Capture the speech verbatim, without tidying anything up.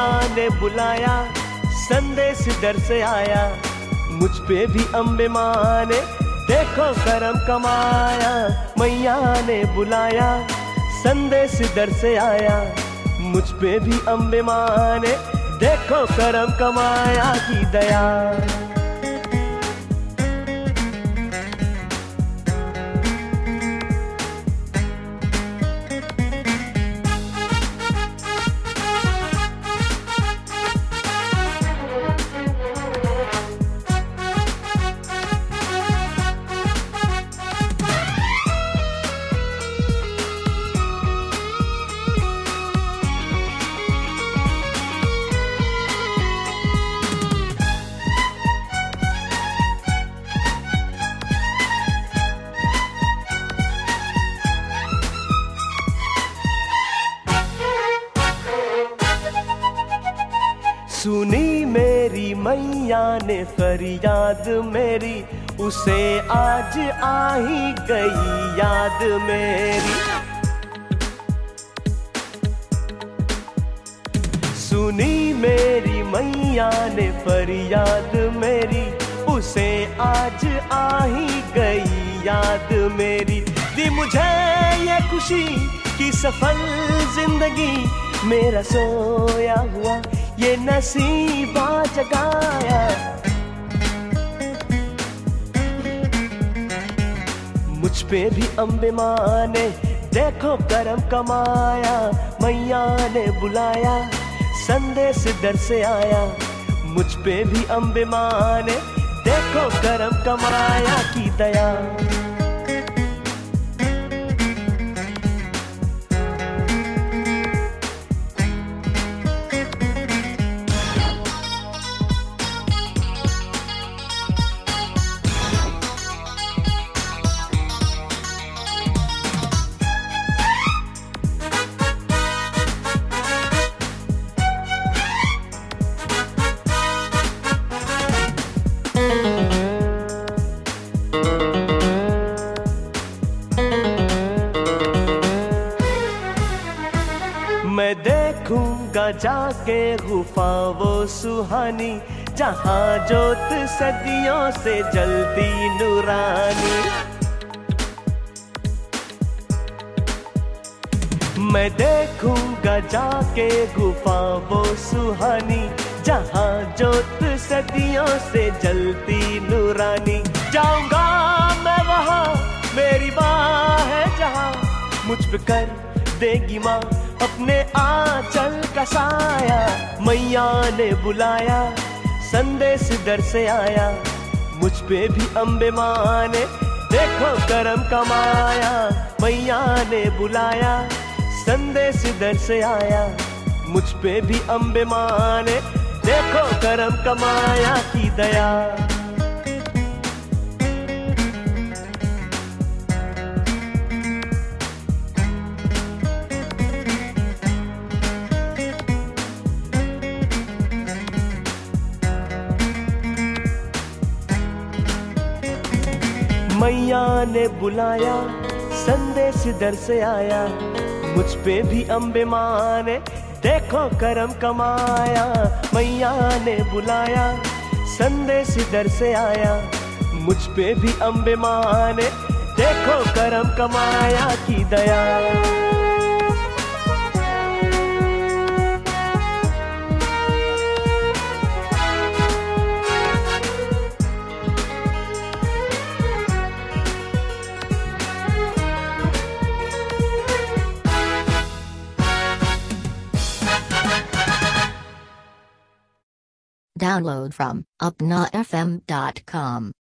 ने बुलाया, संदेश दर से आया, मुझ पे भी अम्बे माँ ने देखो करम कमाया। मैया ने बुलाया, संदेश दर से आया, मुझ पे भी अम्बे माँ ने देखो करम कमाया की दया। सुनी मेरी मैया ने फरियाद मेरी, उसे आज आ ही गई याद मेरी। सुनी मेरी मैया ने फरियाद मेरी, उसे आज आ ही गई याद मेरी। दी मुझे ये खुशी कि सफल जिंदगी, मेरा सोया हुआ ये नसीबा जगाया। मुझ पे भी अम्बे माँ ने देखो करम कमाया। मैया ने बुलाया, संदेश दर से आया, मुझ पे भी अम्बे माँ ने देखो करम कमाया की दया। मैं देखूंगा जाके गुफा वो सुहानी, जहां जोत सदियों से जलती नूरानी। मैं देखूंगा जाके गुफा वो सुहानी, जहां जोत सदियों से जलती नूरानी। जाऊंगा मैं वहां, मेरी माँ है जहां, मुझ पे कर देगी माँ अपने आंचल का साया। मैया ने बुलाया, संदेश दर से आया, मुझ पे भी अम्बे माँ ने देखो करम कमाया। मैया ने बुलाया, संदेश दर से आया, मुझ पे भी अम्बे माँ ने देखो करम कमाया की दया। मैया ने बुलाया, संदेश दर से आया, मुझ पे भी अम्बे माँ ने देखो करम कमाया। मैया ने बुलाया, संदेश दर से आया, मुझ पे भी अम्बे माँ ने देखो करम कमाया की दया। Download from upna f m dot com.